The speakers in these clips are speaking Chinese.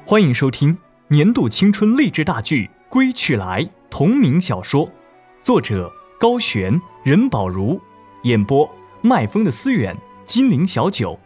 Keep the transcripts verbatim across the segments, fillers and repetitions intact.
欢迎收听年度青春励志大剧《归去来》同名小说，作者高璇、任宝如，演播麦风的思远、金陵小九。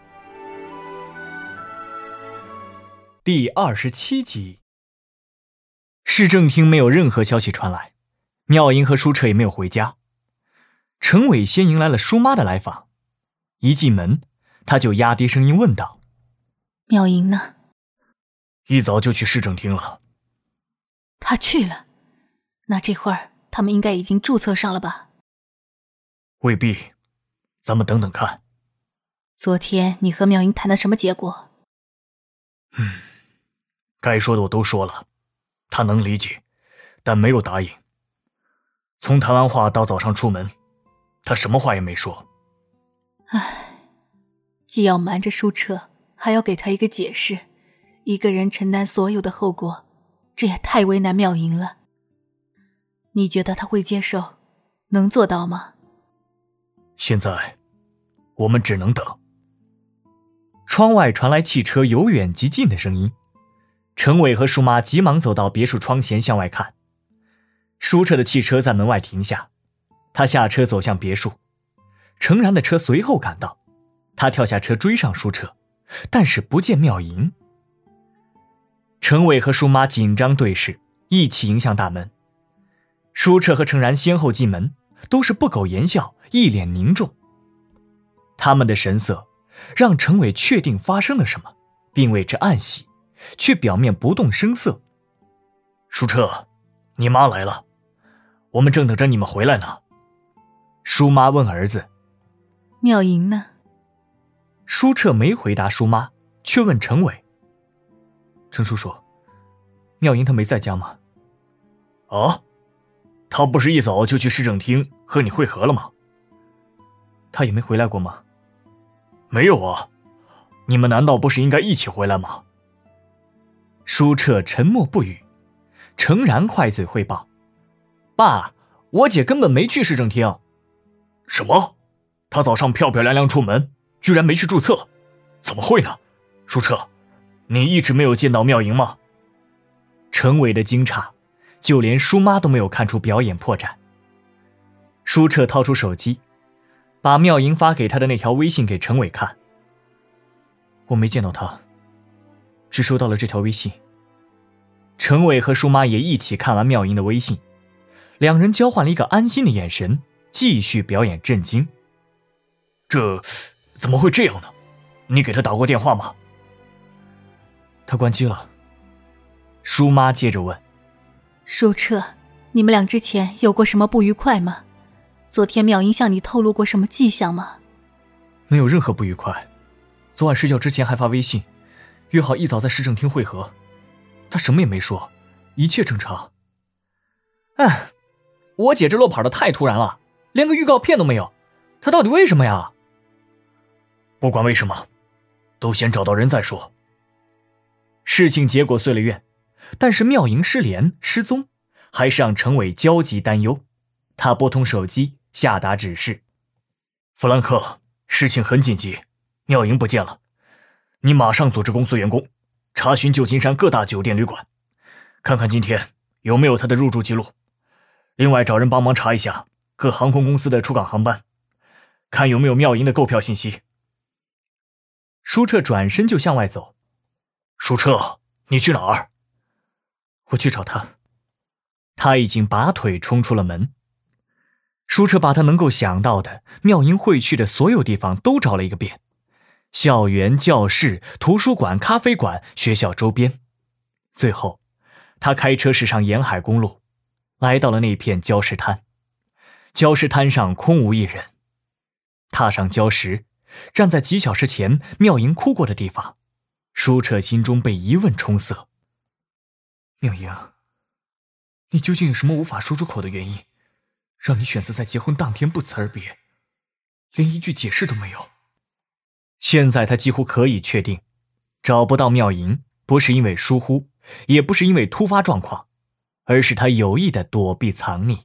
第二十七集。市政厅没有任何消息传来，妙英和舒澈也没有回家。陈伟先迎来了舒妈的来访，一进门他就压低声音问道： 妙英呢？ 一早就去市政厅了。 他去了，那这会儿他们应该已经注册上了吧？ 未必，咱们等等看。 昨天你和妙英谈的什么结果？ 嗯，该说的我都说了，他能理解，但没有答应。从谈完话到早上出门，他什么话也没说。 唉，既要瞒着舒澈，还要给他一个解释，一个人承担所有的后果，这也太为难妙英了。你觉得他会接受？能做到吗？ 现在我们只能等。 窗外传来汽车由远及近的声音，陈伟和舒妈急忙走到别墅窗前向外看。舒澈的汽车在门外停下，他下车走向别墅，程然的车随后赶到，他跳下车追上舒澈，但是不见妙莹。陈伟和舒妈紧张对视，一起迎向大门。舒澈和程然先后进门，都是不苟言笑，一脸凝重。他们的神色让陈伟确定发生了什么，并为之暗喜，却表面不动声色。 舒澈，你妈来了，我们正等着你们回来呢。 舒妈问儿子： 妙莹呢？ 舒澈没回答舒妈，却问陈伟：陈叔叔，妙莹她没在家吗？ 啊，她不是一早就去市政厅和你会合了吗？ 她也没回来过吗？ 没有啊，你们难道不是应该一起回来吗？ 舒澈沉默不语，程然快嘴汇报：爸，我姐根本没去市政厅。 什么？她早上漂漂亮亮出门，居然没去注册？怎么会呢？舒澈，你一直没有见到妙莹吗？ 陈伟的惊诧，就连舒妈都没有看出表演破绽。舒澈掏出手机，把妙莹发给他的那条微信给陈伟看。我没见到她，只收到了这条微信。陈伟和舒妈也一起看完妙莹的微信，两人交换了一个安心的眼神，继续表演震惊。 这怎么会这样呢？你给她打过电话吗？ 她关机了。舒妈接着问： 舒澈，你们俩之前有过什么不愉快吗？昨天妙英向你透露过什么迹象吗？ 没有任何不愉快，昨晚睡觉之前还发微信，约好一早在市政厅会合。她什么也没说，一切正常。哎，我姐这落跑的太突然了，连个预告片都没有，她到底为什么呀？ 不管为什么，都先找到人再说。 事情结果遂了愿，但是妙莹失联失踪，还是让陈伟焦急担忧。他拨通手机，下达指示： 弗兰克，事情很紧急，妙莹不见了，你马上组织公司员工查询旧金山各大酒店旅馆，看看今天有没有她的入住记录。另外找人帮忙查一下各航空公司的出港航班，看有没有妙莹的购票信息。 舒澈转身就向外走。 舒澈，你去哪儿？ 我去找他。他已经拔腿冲出了门。舒澈把他能够想到的妙莹会去的所有地方都找了一个遍，校园、教室、图书馆、咖啡馆、学校周边。最后他开车驶上沿海公路，来到了那片礁石滩。礁石滩上空无一人。踏上礁石，站在几小时前妙莹哭过的地方，舒澈心中被疑问冲塞。妙莹，你究竟有什么无法说出口的原因，让你选择在结婚当天不辞而别，连一句解释都没有？现在他几乎可以确定，找不到妙莹不是因为疏忽，也不是因为突发状况，而是他有意的躲避藏匿。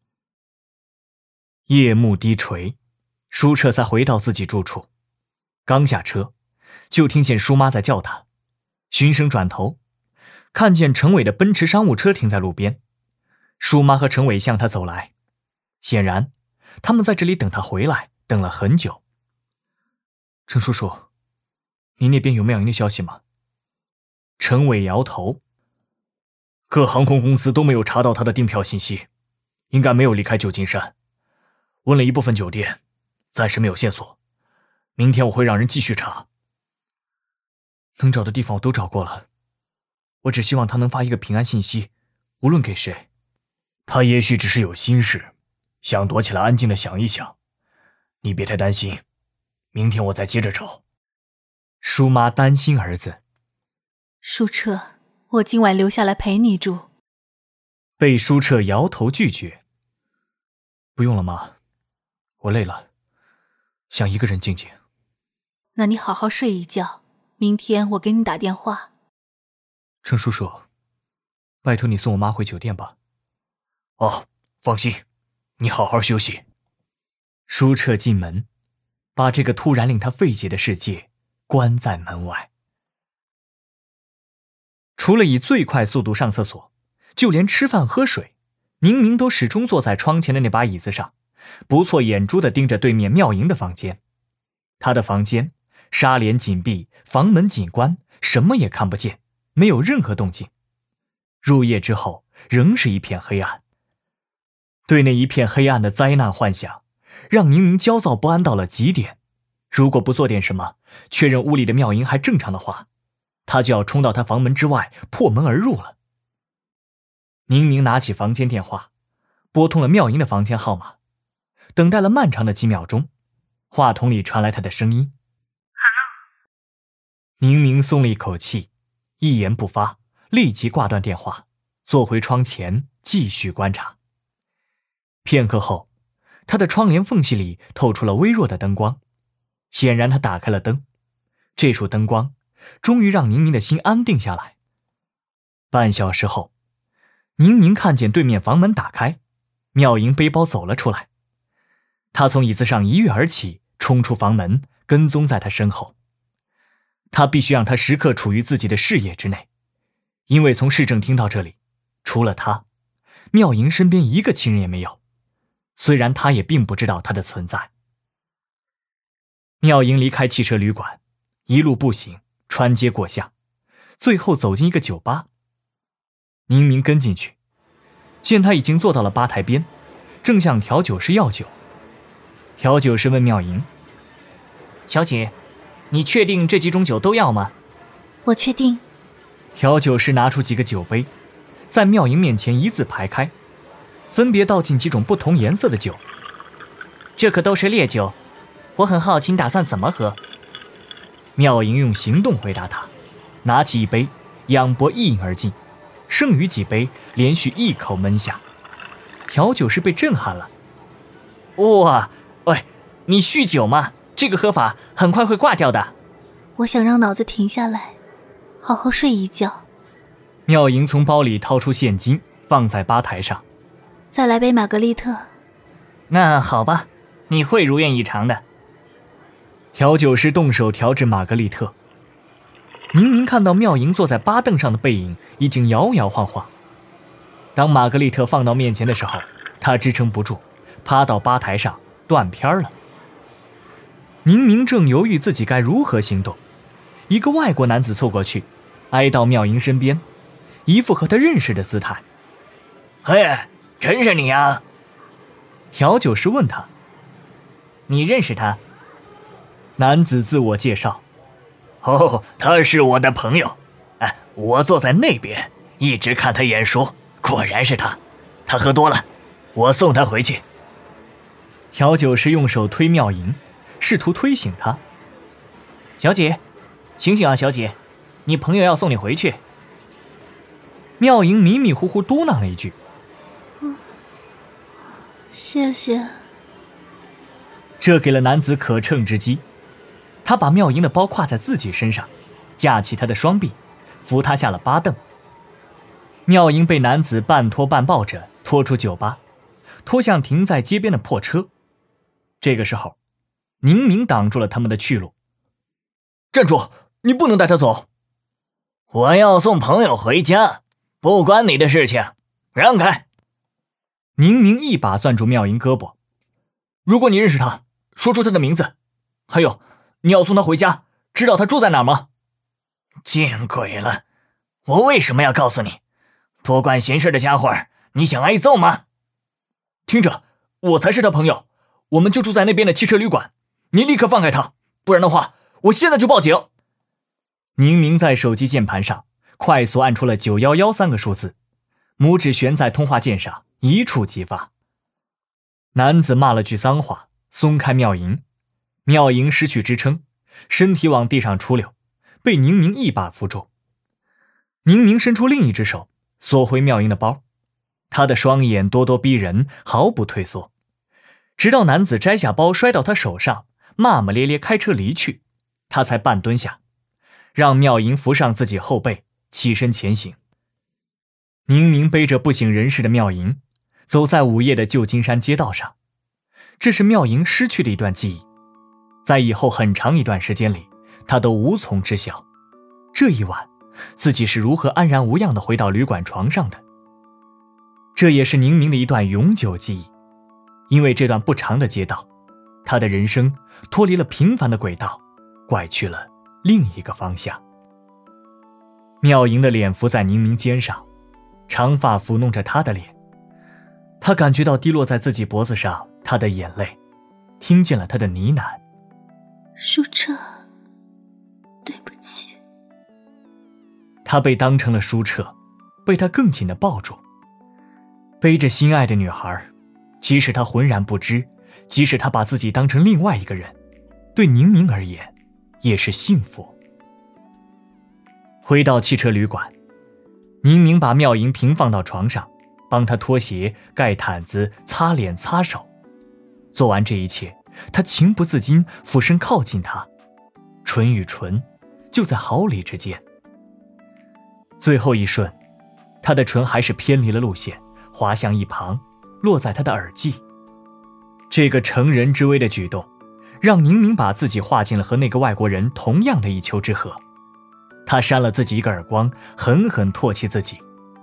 夜幕低垂，舒澈才回到自己住处。刚下车，就听见舒妈在叫他，循声转头， 看见陈伟的奔驰商务车停在路边，舒妈和陈伟向他走来，显然他们在这里等他回来，等了很久。陈叔叔，你那边有妙莹的消息吗？陈伟摇头， 各航空公司都没有查到他的订票信息，应该没有离开旧金山。问了一部分酒店，暂时没有线索，明天我会让人继续查。 能找的地方我都找过了，我只希望他能发一个平安信息，无论给谁。 他也许只是有心事，想躲起来安静的想一想。你别太担心，明天我再接着找。 舒妈担心儿子。 舒澈，我今晚留下来陪你住。 被舒澈摇头拒绝。不用了妈，我累了，想一个人静静。 那你好好睡一觉，明天我给你打电话。 陈叔叔，拜托你送我妈回酒店吧。 哦，放心，你好好休息。 舒澈进门，把这个突然令他费解的世界关在门外。除了以最快速度上厕所，就连吃饭喝水，宁明都始终坐在窗前的那把椅子上，不错眼珠地盯着对面妙莹的房间。他的房间纱帘紧闭，房门紧关，什么也看不见，没有任何动静。入夜之后，仍是一片黑暗。对那一片黑暗的灾难幻想，让宁明焦躁不安到了极点。如果不做点什么，确认屋里的妙莹还正常的话，他就要冲到他房门之外，破门而入了。宁明拿起房间电话，拨通了妙莹的房间号码，等待了漫长的几秒钟，话筒里传来他的声音 Hello。 宁明松了一口气，一言不发，立即挂断电话，坐回窗前继续观察。片刻后，他的窗帘缝隙里透出了微弱的灯光，显然他打开了灯。这束灯光终于让宁明的心安定下来。半小时后，宁明看见对面房门打开，妙莹背包走了出来。他从椅子上一跃而起，冲出房门，跟踪在他身后。他必须让他时刻处于自己的视野之内，因为从市政厅到这里，除了他，妙莹身边一个亲人也没有。虽然他也并不知道他的存在。妙莹离开汽车旅馆，一路步行，穿街过巷，最后走进一个酒吧。宁明跟进去，见他已经坐到了吧台边，正向调酒师要酒。调酒师问妙莹：“小姐，你确定这几种酒都要吗？”“ 我确定。” 调酒师拿出几个酒杯，在妙莹面前一字排开，分别倒进几种不同颜色的酒。“这可都是烈酒，我很好奇你打算怎么喝。”妙莹用行动回答他，拿起一杯，仰脖一饮而尽，剩余几杯连续一口闷下。调酒师被震撼了：“哇，喂，你酗酒吗？这个喝法很快会挂掉的。”“ 我想让脑子停下来，好好睡一觉。” 妙莹从包里掏出现金，放在吧台上。 “再来杯玛格丽特。”“ 那好吧，你会如愿以偿的。”调酒师动手调制玛格丽特。宁明看到妙莹坐在吧凳上的背影已经摇摇晃晃。当玛格丽特放到面前的时候，他支撑不住，趴到吧台上断片了。宁明正犹豫自己该如何行动，一个外国男子凑过去，挨到妙莹身边，一副和他认识的姿态。 “嘿，真是你啊！” 调酒师问他：“你认识他？”男子自我介绍：“ 哦，他是我的朋友。哎，我坐在那边，一直看他演说，果然是他。他喝多了，我送他回去。” 调酒师用手推妙莹，试图推醒她。“小姐，醒醒啊，小姐，你朋友要送你回去。”妙莹迷迷糊糊嘟囔了一句：“ 嗯，谢谢。” 这给了男子可乘之机。他把妙莹的包挎在自己身上，架起她的双臂，扶她下了吧凳。妙莹被男子半拖半抱着拖出酒吧，拖向停在街边的破车。这个时候，宁明挡住了他们的去路。“站住，你不能带她走。” 我要送朋友回家，不关你的事情，让开。 宁明一把攥住妙莹胳膊，如果你认识他，说出他的名字。还有，你要送他回家，知道他住在哪儿吗？ 见鬼了，我为什么要告诉你？多管闲事的家伙，你想挨揍吗？ 听着，我才是他朋友，我们就住在那边的汽车旅馆，你立刻放开他，不然的话，我现在就报警。宁明在手机键盘上快速按出了九一一三个数字，拇指悬在通话键上，一触即发。男子骂了句脏话，松开妙莹，妙莹失去支撑，身体往地上出溜，被宁明一把扶住。宁明伸出另一只手索回妙莹的包，他的双眼咄咄逼人，毫不退缩，直到男子摘下包摔到他手上，骂骂咧咧开车离去，他才半蹲下，让妙莹扶上自己后背，起身前行。宁明背着不省人事的妙莹走在午夜的旧金山街道上，这是妙莹失去的一段记忆，在以后很长一段时间里，他都无从知晓这一晚自己是如何安然无恙地回到旅馆床上的。这也是宁明的一段永久记忆，因为这段不长的街道，他的人生脱离了平凡的轨道，拐去了另一个方向。妙莹的脸伏在宁明肩上，长发抚弄着他的脸，他感觉到滴落在自己脖子上他的眼泪，听见了他的呢喃： 舒澈，对不起。 他被当成了舒澈，被他更紧地抱住，背着心爱的女孩，即使他浑然不知，即使他把自己当成另外一个人，对宁明而言也是幸福。回到汽车旅馆，宁明把妙莹平放到床上，帮她脱鞋、盖毯子、擦脸、擦手。做完这一切，他情不自禁俯身靠近她，唇与唇就在毫厘之间。最后一瞬，他的唇还是偏离了路线，滑向一旁，落在他的耳际。这个成人之危的举动，让宁明把自己划进了和那个外国人同样的一丘之貉。他扇了自己一个耳光，狠狠唾弃自己。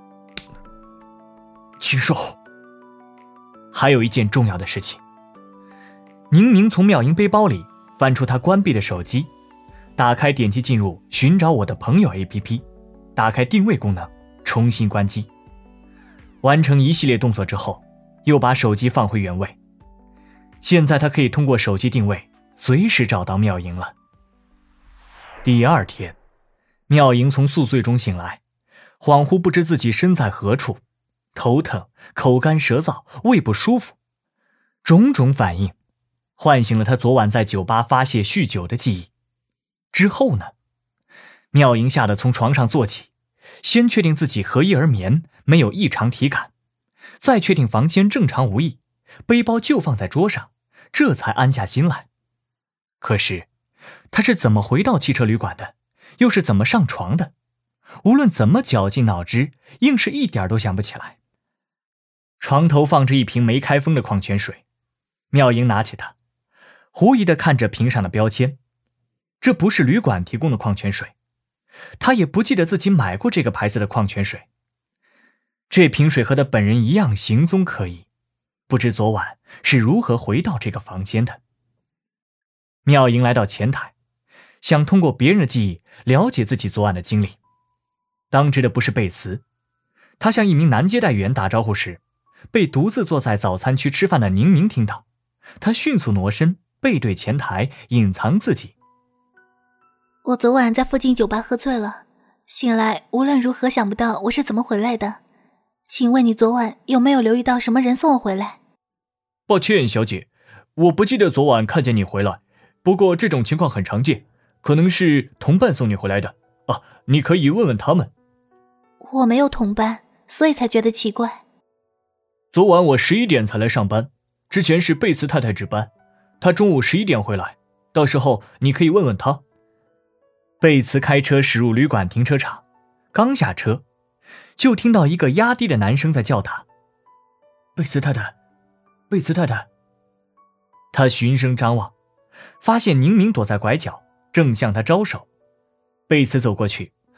禽兽！还有一件重要的事情。宁明从妙莹背包里翻出他关闭的手机，打开点击进入寻找我的朋友 A P P， 打开定位功能，重新关机。完成一系列动作之后，又把手机放回原位。现在他可以通过手机定位随时找到妙莹了。第二天，妙莹从宿醉中醒来，恍惚不知自己身在何处，头疼、口干舌燥、胃不舒服，种种反应唤醒了她昨晚在酒吧发泄酗酒的记忆。之后呢？妙莹吓得从床上坐起，先确定自己合衣而眠，没有异常体感，再确定房间正常无异，背包就放在桌上，这才安下心来。可是她是怎么回到汽车旅馆的？又是怎么上床的？无论怎么绞尽脑汁，硬是一点都想不起来。床头放着一瓶没开封的矿泉水，妙莹拿起它，狐疑地看着瓶上的标签，这不是旅馆提供的矿泉水，她也不记得自己买过这个牌子的矿泉水。这瓶水和她本人一样行踪可疑，不知昨晚是如何回到这个房间的。妙莹来到前台，想通过别人的记忆了解自己昨晚的经历。当值的不是贝茨，他向一名男接待员打招呼时，被独自坐在早餐区吃饭的宁明听到，他迅速挪身，背对前台，隐藏自己。 我昨晚在附近酒吧喝醉了，醒来无论如何想不到我是怎么回来的。请问你昨晚有没有留意到什么人送我回来？ 抱歉，小姐，我不记得昨晚看见你回来，不过这种情况很常见，可能是同伴送你回来的啊，你可以问问他们。 我没有同伴，所以才觉得奇怪。 昨晚我十一点才来上班，之前是贝茨太太值班，她中午十一点回来，到时候你可以问问她。贝茨开车驶入旅馆停车场，刚下车，就听到一个压低的男声在叫他：贝茨太太，贝茨太太。他循声张望，发现宁明躲在拐角，正向他招手。贝茨走过去，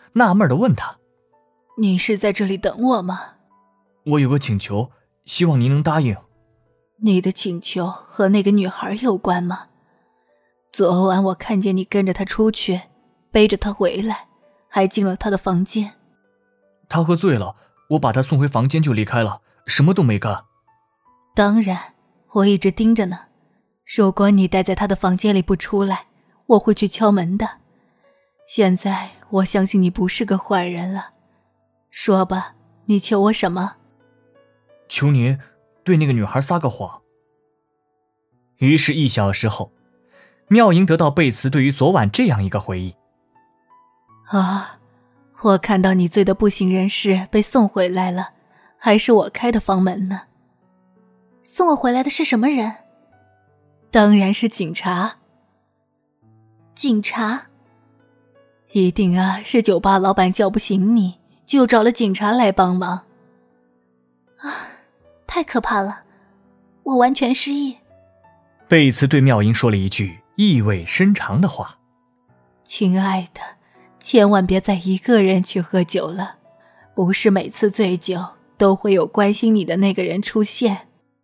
纳闷地问他：“ 你是在这里等我吗？”“ 我有个请求，希望您能答应。”“ 你的请求和那个女孩有关吗？昨晚我看见你跟着她出去，背着她回来，还进了她的房间。”“ 她喝醉了，我把她送回房间就离开了，什么都没干。”“ 当然，我一直盯着呢。如果你待在她的房间里不出来，我会去敲门的。现在我相信你不是个坏人了。说吧，你求我什么？”“ 求您对那个女孩撒个谎。” 于是一小时后，妙莹得到贝茨对于昨晚这样一个回忆：“ 啊，我看到你醉得不省人事被送回来了，还是我开的房门呢。”“送我回来的是什么人？”“当然是警察。”“警察？一定啊，是酒吧老板叫不醒你，就找了警察来帮忙。啊，太可怕了，我完全失忆。” 贝茨对妙莹说了一句意味深长的话：“ 亲爱的，千万别再一个人去喝酒了，不是每次醉酒都会有关心你的那个人出现。”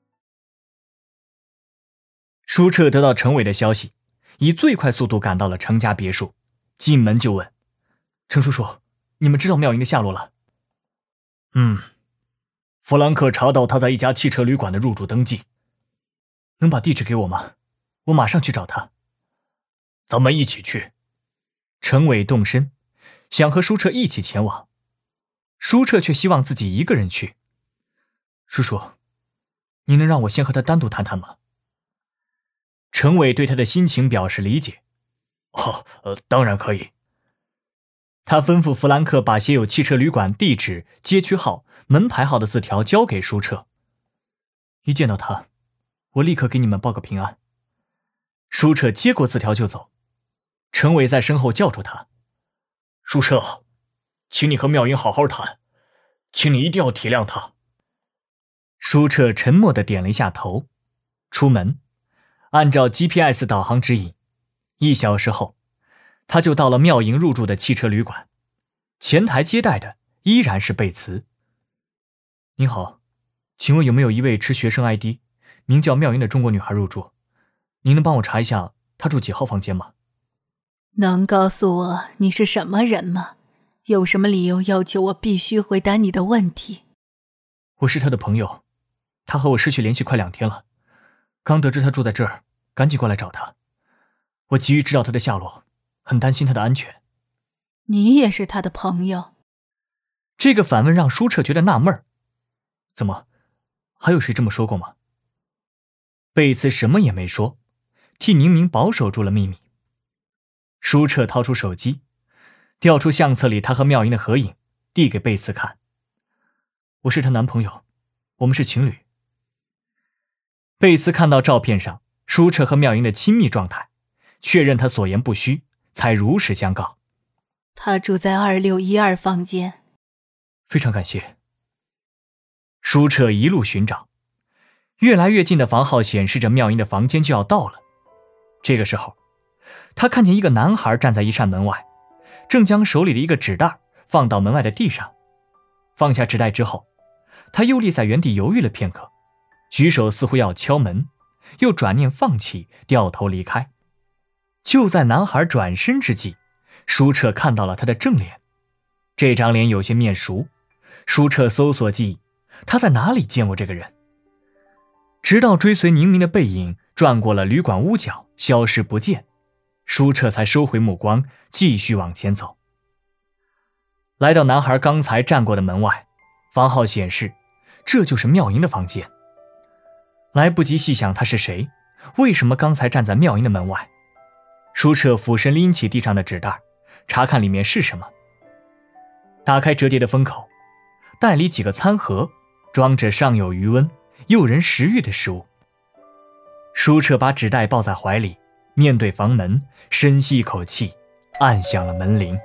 舒澈得到程伟的消息，以最快速度赶到了程家别墅，进门就问：“程叔叔，你们知道妙莹的下落了？”“ 嗯，弗兰克查到她在一家汽车旅馆的入住登记。”“ 能把地址给我吗？我马上去找她。”“ 咱们一起去。” 程伟动身，想和舒澈一起前往，舒澈却希望自己一个人去。“叔叔，你能让我先和他单独谈谈吗？”程伟对他的心情表示理解。 “哦，呃，当然可以。” 他吩咐弗兰克把写有汽车旅馆地址、街区号、门牌号的字条交给舒澈。“一见到他，我立刻给你们报个平安。”舒澈接过字条就走，程伟在身后叫住他：“ 舒澈，请你和妙莹好好谈，请你一定要体谅她。” 舒澈沉默地点了一下头，出门，按照 G P S 导航指引，一小时后，他就到了妙莹入住的汽车旅馆。前台接待的依然是贝茨。“您好，请问有没有一位持学生 I D， 名叫妙莹的中国女孩入住？您能帮我查一下她住几号房间吗？”“ 能告诉我你是什么人吗？有什么理由要求我必须回答你的问题？”“ 我是她的朋友，她和我失去联系快两天了，刚得知她住在这儿，赶紧过来找她。我急于知道她的下落，很担心她的安全。”“ 你也是她的朋友？” 这个反问让舒澈觉得纳闷儿。怎么，还有谁这么说过吗？贝茨什么也没说，替宁明保守住了秘密。舒澈掏出手机，调出相册里他和妙莹的合影，递给贝茨看：“我是她男朋友，我们是情侣。”贝茨看到照片上舒澈和妙莹的亲密状态，确认他所言不虚，才如实相告：“ 他住在二六一二房间。”“ 非常感谢。”舒澈一路寻找，越来越近的房号显示着妙莹的房间就要到了。这个时候，他看见一个男孩站在一扇门外，正将手里的一个纸袋放到门外的地上。放下纸袋之后，他又立在原地犹豫了片刻，举手似乎要敲门，又转念放弃，掉头离开。就在男孩转身之际，舒澈看到了他的正脸。这张脸有些面熟，舒澈搜索记忆，他在哪里见过这个人？直到追随宁明的背影转过了旅馆屋角，消失不见，舒澈才收回目光，继续往前走。来到男孩刚才站过的门外，房号显示这就是妙莹的房间。来不及细想他是谁，为什么刚才站在妙莹的门外，舒澈俯身拎起地上的纸袋，查看里面是什么。打开折叠的封口，袋里几个餐盒，装着尚有余温、诱人食欲的食物。舒澈把纸袋抱在怀里，面对房门，深吸一口气，按响了门铃。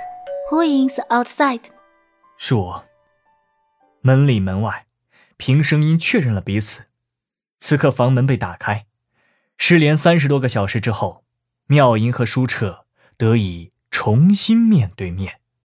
Who is outside？ 是我。门里门外，凭声音确认了彼此。此刻房门被打开，失联三十多个小时之后，妙莹和舒澈得以重新面对面。